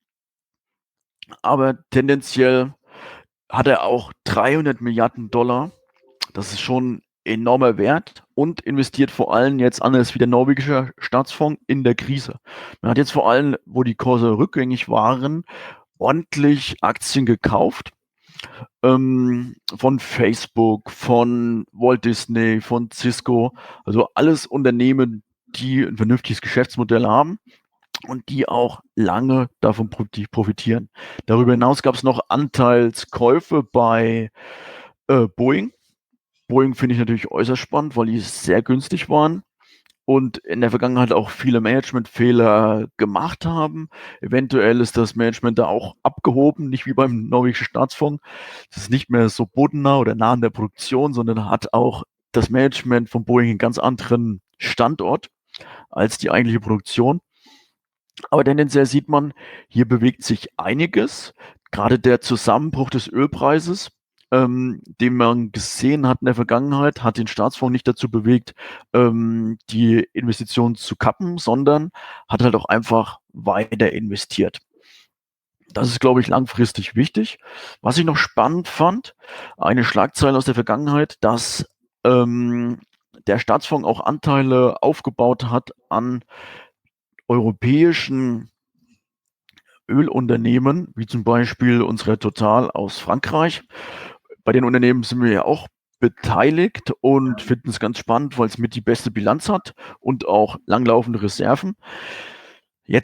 Aber tendenziell hat er auch dreihundert Milliarden Dollar. Das ist schon enormer Wert und investiert vor allem jetzt anders wie der norwegische Staatsfonds in der Krise. Man hat jetzt vor allem, wo die Kurse rückgängig waren, ordentlich Aktien gekauft. Ähm, von Facebook, von Walt Disney, von Cisco, also alles Unternehmen, die ein vernünftiges Geschäftsmodell haben und die auch lange davon profitieren. Darüber hinaus gab es noch Anteilskäufe bei äh, Boeing. Boeing finde ich natürlich äußerst spannend, weil die sehr günstig waren und in der Vergangenheit auch viele Managementfehler gemacht haben. Eventuell ist das Management da auch abgehoben, nicht wie beim norwegischen Staatsfonds. Es ist nicht mehr so bodennah oder nah an der Produktion, sondern hat auch das Management von Boeing einen ganz anderen Standort als die eigentliche Produktion. Aber tendenziell sieht man, hier bewegt sich einiges. Gerade der Zusammenbruch des Ölpreises, ähm, den man gesehen hat in der Vergangenheit, hat den Staatsfonds nicht dazu bewegt, ähm, die Investitionen zu kappen, sondern hat halt auch einfach weiter investiert. Das ist, glaube ich, langfristig wichtig. Was ich noch spannend fand, eine Schlagzeile aus der Vergangenheit, dass ähm, der Staatsfonds auch Anteile aufgebaut hat an europäischen Ölunternehmen, wie zum Beispiel unsere Total aus Frankreich. Bei den Unternehmen sind wir ja auch beteiligt und finden es ganz spannend, weil es mit die beste Bilanz hat und auch langlaufende Reserven. Jetzt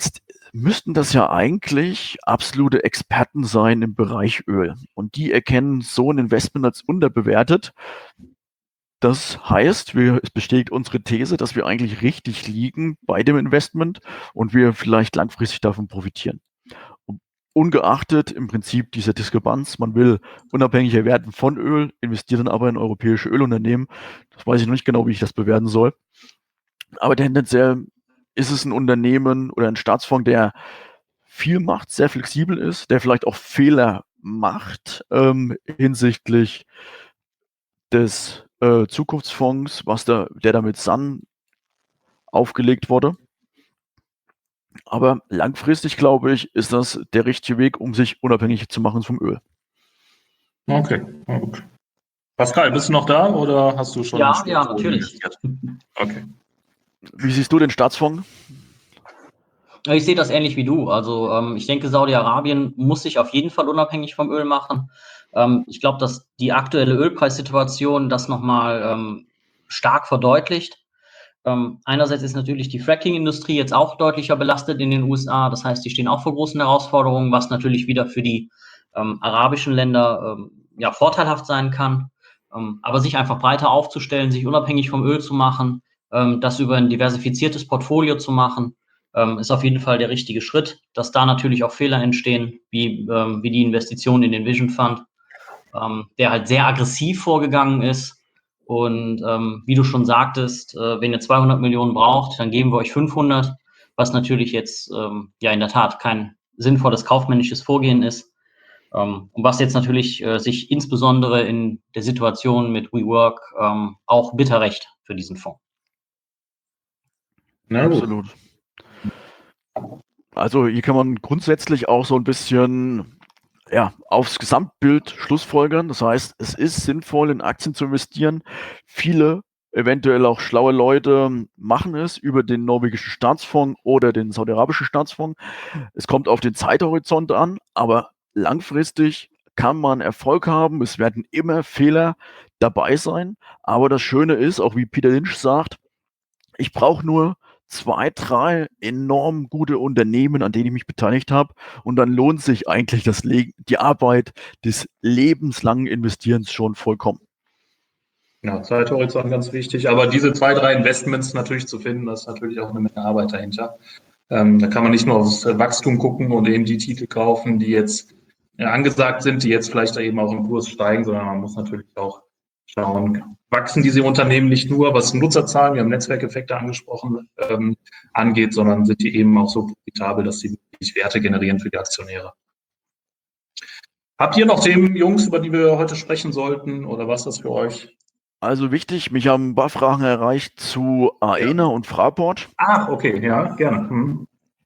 müssten das ja eigentlich absolute Experten sein im Bereich Öl. Und die erkennen so ein Investment als unterbewertet. Das heißt, wir, es bestätigt unsere These, dass wir eigentlich richtig liegen bei dem Investment und wir vielleicht langfristig davon profitieren. Und ungeachtet im Prinzip dieser Diskrepanz, man will unabhängiger werden von Öl, investiert dann aber in europäische Ölunternehmen. Das weiß ich noch nicht genau, wie ich das bewerten soll. Aber tendenziell ist es ein Unternehmen oder ein Staatsfonds, der viel macht, sehr flexibel ist, der vielleicht auch Fehler macht ähm, hinsichtlich des äh, Zukunftsfonds, was da, der da mit Sun aufgelegt wurde. Aber langfristig, glaube ich, ist das der richtige Weg, um sich unabhängig zu machen vom Öl. Okay, na gut. Pascal, bist du noch da oder hast du schon? Ja, ja, natürlich. Okay. Wie siehst du den Staatsfonds? Ich sehe das ähnlich wie du. Also ähm, ich denke, Saudi-Arabien muss sich auf jeden Fall unabhängig vom Öl machen. Ähm, ich glaube, dass die aktuelle Ölpreissituation das nochmal ähm, stark verdeutlicht. Ähm, einerseits ist natürlich die Fracking-Industrie jetzt auch deutlicher belastet in den U S A. Das heißt, die stehen auch vor großen Herausforderungen, was natürlich wieder für die ähm, arabischen Länder ähm, ja, vorteilhaft sein kann. Ähm, aber sich einfach breiter aufzustellen, sich unabhängig vom Öl zu machen, ähm, das über ein diversifiziertes Portfolio zu machen, ähm, ist auf jeden Fall der richtige Schritt. Dass da natürlich auch Fehler entstehen, wie, ähm, wie die Investition in den Vision Fund, ähm, der halt sehr aggressiv vorgegangen ist. Und ähm, wie du schon sagtest, äh, wenn ihr zweihundert Millionen braucht, dann geben wir euch fünfhundert, was natürlich jetzt ähm, ja in der Tat kein sinnvolles kaufmännisches Vorgehen ist. Ähm, und was jetzt natürlich äh, sich insbesondere in der Situation mit WeWork ähm, auch bitter rächt für diesen Fonds. Na gut. Absolut. Also hier kann man grundsätzlich auch so ein bisschen ja, aufs Gesamtbild schlussfolgern. Das heißt, es ist sinnvoll, in Aktien zu investieren. Viele, eventuell auch schlaue Leute, machen es über den norwegischen Staatsfonds oder den saudi-arabischen Staatsfonds. Es kommt auf den Zeithorizont an, aber langfristig kann man Erfolg haben. Es werden immer Fehler dabei sein. Aber das Schöne ist, auch wie Peter Lynch sagt, ich brauche nur zwei, drei enorm gute Unternehmen, an denen ich mich beteiligt habe. Und dann lohnt sich eigentlich das Le- die Arbeit des lebenslangen Investierens schon vollkommen. Ja, Zeithorizont ganz wichtig. Aber diese zwei, drei Investments natürlich zu finden, das ist natürlich auch eine Menge Arbeit dahinter. Ähm, da kann man nicht nur aufs Wachstum gucken und eben die Titel kaufen, die jetzt ja, angesagt sind, die jetzt vielleicht eben auch im Kurs steigen, sondern man muss natürlich auch schauen, wachsen diese Unternehmen nicht nur, was Nutzerzahlen, wir haben Netzwerkeffekte angesprochen, ähm, angeht, sondern sind die eben auch so profitabel, dass sie wirklich Werte generieren für die Aktionäre. Habt ihr noch Themen, Jungs, über die wir heute sprechen sollten oder was ist das für euch? Also wichtig, mich haben ein paar Fragen erreicht zu Aena ja. und Fraport. Ach, okay, ja, gerne. Hm.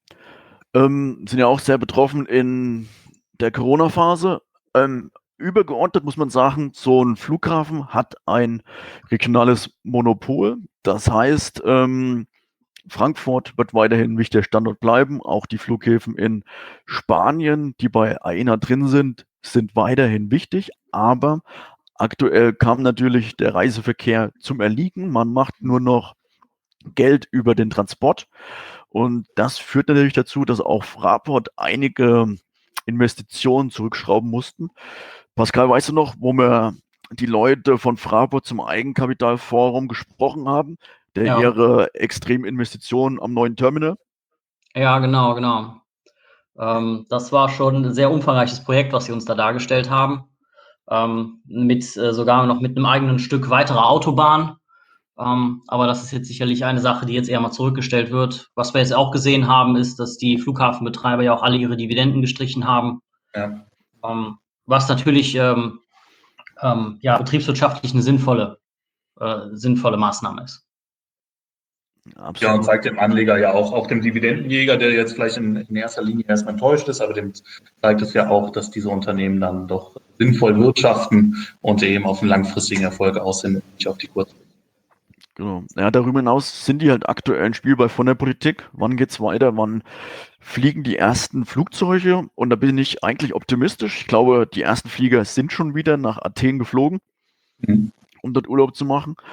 Ähm, sind ja auch sehr betroffen in der Corona-Phase. Ähm, Übergeordnet muss man sagen, so ein Flughafen hat ein regionales Monopol. Das heißt, ähm, Frankfurt wird weiterhin ein wichtiger Standort bleiben. Auch die Flughäfen in Spanien, die bei Aena drin sind, sind weiterhin wichtig. Aber aktuell kam natürlich der Reiseverkehr zum Erliegen. Man macht nur noch Geld über den Transport. Und das führt natürlich dazu, dass auch Fraport einige Investitionen zurückschrauben mussten. Pascal, weißt du noch, wo wir die Leute von Fraport zum Eigenkapitalforum gesprochen haben, der Ja. ihre extremen Investitionen am neuen Terminal? Ja, genau, genau. Ähm, das war schon ein sehr umfangreiches Projekt, was sie uns da dargestellt haben. Ähm, mit äh, sogar noch mit einem eigenen Stück weiterer Autobahn. Ähm, aber das ist jetzt sicherlich eine Sache, die jetzt eher mal zurückgestellt wird. Was wir jetzt auch gesehen haben, ist, dass die Flughafenbetreiber ja auch alle ihre Dividenden gestrichen haben. Ja. Ähm, was natürlich ähm, ähm, ja, betriebswirtschaftlich eine sinnvolle, äh, sinnvolle Maßnahme ist. Absolut. Ja, und zeigt dem Anleger ja auch, auch dem Dividendenjäger, der jetzt vielleicht in, in erster Linie erstmal enttäuscht ist, aber dem zeigt es ja auch, dass diese Unternehmen dann doch sinnvoll wirtschaften und eben auf einen langfristigen Erfolg aus sind und nicht auf die kurze. Genau. Ja, darüber hinaus sind die halt aktuell ein Spielball von der Politik. Wann geht's weiter? Wann fliegen die ersten Flugzeuge? Und da bin ich eigentlich optimistisch. Ich glaube, die ersten Flieger sind schon wieder nach Athen geflogen, Mhm. um dort Urlaub zu machen.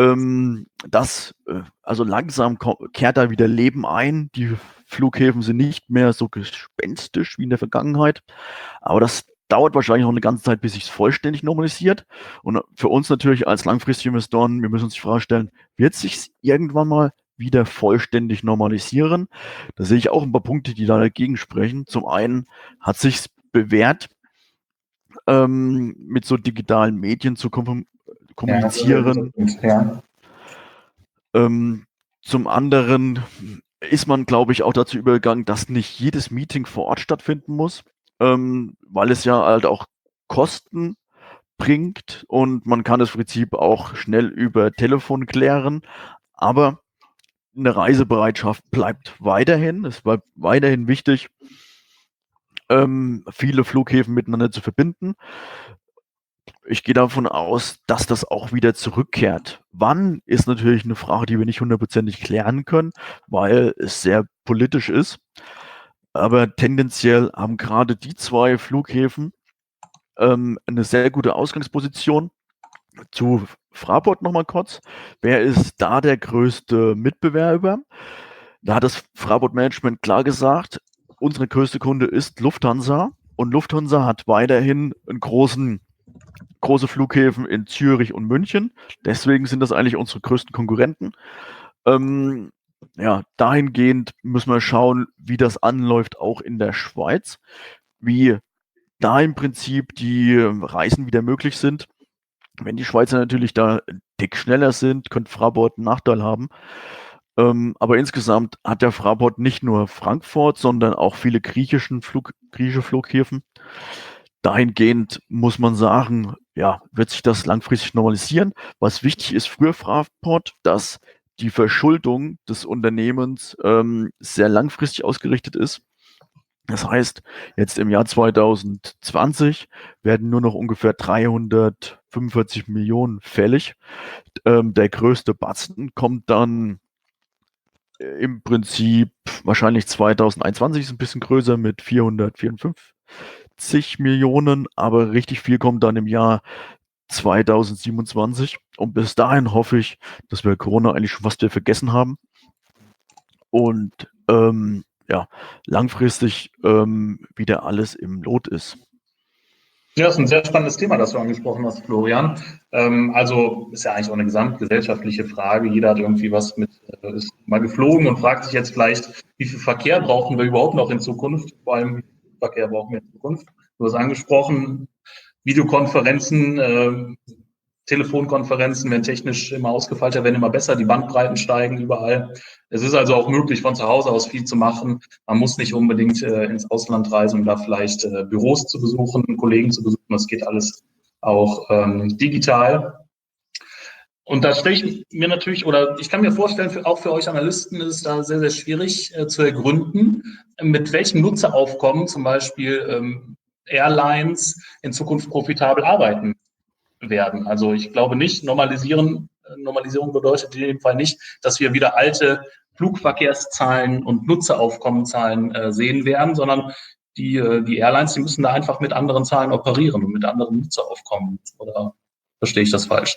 Ähm, das, äh, also langsam kehrt da wieder Leben ein. Die Flughäfen sind nicht mehr so gespenstisch wie in der Vergangenheit. Aber das dauert wahrscheinlich noch eine ganze Zeit, bis sich es vollständig normalisiert. Und für uns natürlich als langfristige Investoren, wir müssen uns die Frage stellen, wird sich irgendwann mal wieder vollständig normalisieren? Da sehe ich auch ein paar Punkte, die da dagegen sprechen. Zum einen hat sich bewährt, ähm, mit so digitalen Medien zu kom kommunizieren. Ja, ja. Ähm, zum anderen ist man, glaube ich, auch dazu übergegangen, dass nicht jedes Meeting vor Ort stattfinden muss, ähm, weil es ja halt auch Kosten bringt und man kann das Prinzip auch schnell über Telefon klären, aber eine Reisebereitschaft bleibt weiterhin. Es bleibt weiterhin wichtig, ähm, viele Flughäfen miteinander zu verbinden. Ich gehe davon aus, dass das auch wieder zurückkehrt. Wann ist natürlich eine Frage, die wir nicht hundertprozentig klären können, weil es sehr politisch ist. Aber tendenziell haben gerade die zwei Flughäfen ähm, eine sehr gute Ausgangsposition. Zu Fraport nochmal kurz. Wer ist da der größte Mitbewerber? Da hat das Fraport Management klar gesagt, unsere größte Kunde ist Lufthansa und Lufthansa hat weiterhin einen großen große Flughäfen in Zürich und München. Deswegen sind das eigentlich unsere größten Konkurrenten. Ähm, ja, dahingehend müssen wir schauen, wie das anläuft, auch in der Schweiz, wie da im Prinzip die Reisen wieder möglich sind. Wenn die Schweizer natürlich da dick schneller sind, könnte Fraport einen Nachteil haben. Ähm, aber insgesamt hat der Fraport nicht nur Frankfurt, sondern auch viele griechischen Flug, griechische Flughäfen. Dahingehend muss man sagen, ja, wird sich das langfristig normalisieren. Was wichtig ist für Fraport, dass die Verschuldung des Unternehmens ähm, sehr langfristig ausgerichtet ist. Das heißt, jetzt im Jahr zwanzig zwanzig werden nur noch ungefähr dreihundertfünfundvierzig Millionen fällig. Ähm, der größte Batzen kommt dann im Prinzip wahrscheinlich zwanzig einundzwanzig, ist ein bisschen größer mit vierhundertvierundfünfzig Millionen, aber richtig viel kommt dann im Jahr zwanzig siebenundzwanzig. Und bis dahin hoffe ich, dass wir Corona eigentlich schon fast wieder vergessen haben. Und ähm, ja, langfristig ähm, wieder alles im Lot ist. Ja, das ist ein sehr spannendes Thema, das du angesprochen hast, Florian. Ähm, also ist ja eigentlich auch eine gesamtgesellschaftliche Frage. Jeder hat irgendwie was mit, äh, ist mal geflogen und fragt sich jetzt vielleicht, wie viel Verkehr brauchen wir überhaupt noch in Zukunft? Vor allem, wie viel Verkehr brauchen wir in Zukunft? Du hast angesprochen, Videokonferenzen, äh, Telefonkonferenzen werden technisch immer ausgefeilter, werden immer besser, die Bandbreiten steigen überall. Es ist also auch möglich, von zu Hause aus viel zu machen. Man muss nicht unbedingt äh, ins Ausland reisen, um da vielleicht äh, Büros zu besuchen, Kollegen zu besuchen. Das geht alles auch ähm, digital. Und da stelle ich mir natürlich, oder ich kann mir vorstellen, für, auch für euch Analysten ist es da sehr, sehr schwierig äh, zu ergründen, mit welchem Nutzeraufkommen zum Beispiel ähm, Airlines in Zukunft profitabel arbeiten werden. Also ich glaube nicht, normalisieren, Normalisierung bedeutet in dem Fall nicht, dass wir wieder alte Flugverkehrszahlen und Nutzeraufkommenzahlen äh, sehen werden, sondern die, äh, die Airlines, die müssen da einfach mit anderen Zahlen operieren und mit anderen Nutzeraufkommen. Oder verstehe ich das falsch?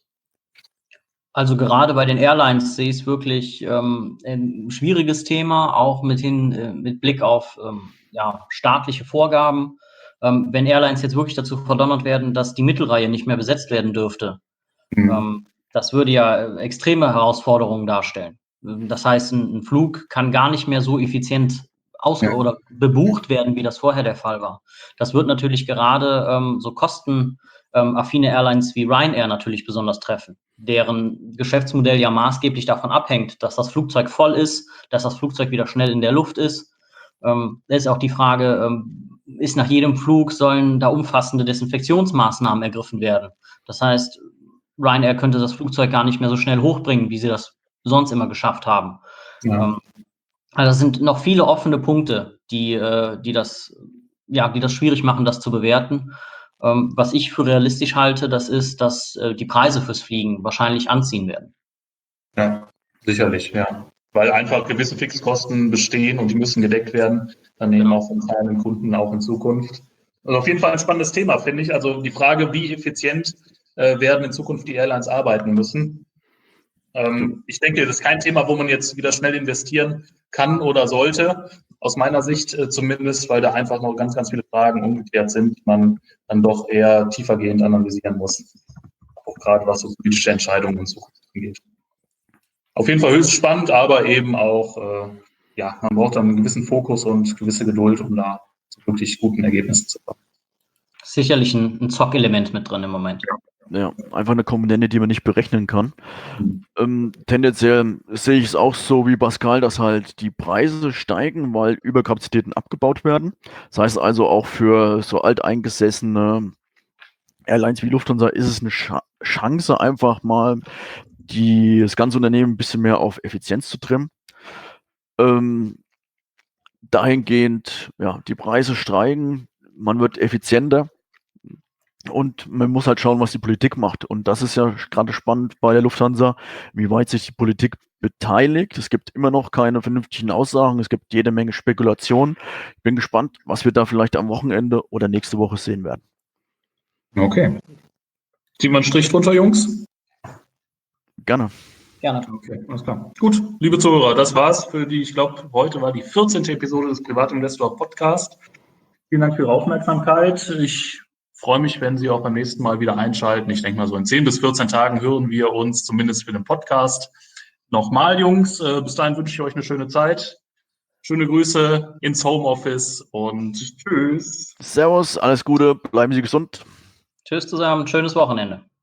Also gerade bei den Airlines sehe ich es wirklich ähm, ein schwieriges Thema, auch mit, hin, äh, mit Blick auf ähm, ja, staatliche Vorgaben. Ähm, wenn Airlines jetzt wirklich dazu verdonnert werden, dass die Mittelreihe nicht mehr besetzt werden dürfte, mhm. ähm, das würde ja extreme Herausforderungen darstellen. Das heißt, ein, ein Flug kann gar nicht mehr so effizient aus- ja. oder bebucht werden, wie das vorher der Fall war. Das wird natürlich gerade ähm, so kostenaffine Airlines wie Ryanair natürlich besonders treffen, deren Geschäftsmodell ja maßgeblich davon abhängt, dass das Flugzeug voll ist, dass das Flugzeug wieder schnell in der Luft ist. Ähm, da ist auch die Frage, ähm, ist nach jedem Flug, sollen da umfassende Desinfektionsmaßnahmen ergriffen werden. Das heißt, Ryanair könnte das Flugzeug gar nicht mehr so schnell hochbringen, wie sie das sonst immer geschafft haben. Ja. Ähm, also es sind noch viele offene Punkte, die, äh, die, das, ja, die das schwierig machen, das zu bewerten. Ähm, was ich für realistisch halte, das ist, dass äh, die Preise fürs Fliegen wahrscheinlich anziehen werden. Ja, sicherlich, ja. Weil einfach gewisse Fixkosten bestehen und die müssen gedeckt werden, dann eben auch von zahlenden Kunden auch in Zukunft. Also auf jeden Fall ein spannendes Thema, finde ich. Also die Frage, wie effizient äh, werden in Zukunft die Airlines arbeiten müssen. Ähm, ich denke, das ist kein Thema, wo man jetzt wieder schnell investieren kann oder sollte, aus meiner Sicht äh, zumindest, weil da einfach noch ganz, ganz viele Fragen ungeklärt sind, die man dann doch eher tiefergehend analysieren muss. Auch gerade was so politische Entscheidungen und so angeht. Auf jeden Fall höchst spannend, aber eben auch, äh, ja, man braucht dann einen gewissen Fokus und gewisse Geduld, um da zu wirklich guten Ergebnissen zu kommen. Sicherlich ein, ein Zockelement mit drin im Moment. Ja. Ja, einfach eine Komponente, die man nicht berechnen kann. Ähm, tendenziell sehe ich es auch so wie Pascal, dass halt die Preise steigen, weil Überkapazitäten abgebaut werden. Das heißt also auch für so alteingesessene Airlines wie Lufthansa ist es eine Sch- Chance, einfach mal die, das ganze Unternehmen ein bisschen mehr auf Effizienz zu trimmen. Ähm, dahingehend, ja, die Preise steigen, man wird effizienter. Und man muss halt schauen, was die Politik macht. Und das ist ja gerade spannend bei der Lufthansa, wie weit sich die Politik beteiligt. Es gibt immer noch keine vernünftigen Aussagen. Es gibt jede Menge Spekulationen. Ich bin gespannt, was wir da vielleicht am Wochenende oder nächste Woche sehen werden. Okay. Ziehen wir einen Strich drunter, Jungs? Gerne. Gerne. Okay, alles klar. Gut, liebe Zuhörer, das war's für die, ich glaube, heute war die vierzehnte Episode des Privatinvestor Podcast. Vielen Dank für Ihre Aufmerksamkeit. Ich freue mich, wenn Sie auch beim nächsten Mal wieder einschalten. Ich denke mal, so in zehn bis vierzehn Tagen hören wir uns zumindest für den Podcast nochmal, Jungs. Bis dahin wünsche ich euch eine schöne Zeit. Schöne Grüße ins Homeoffice und tschüss. Servus, alles Gute, bleiben Sie gesund. Tschüss zusammen, schönes Wochenende.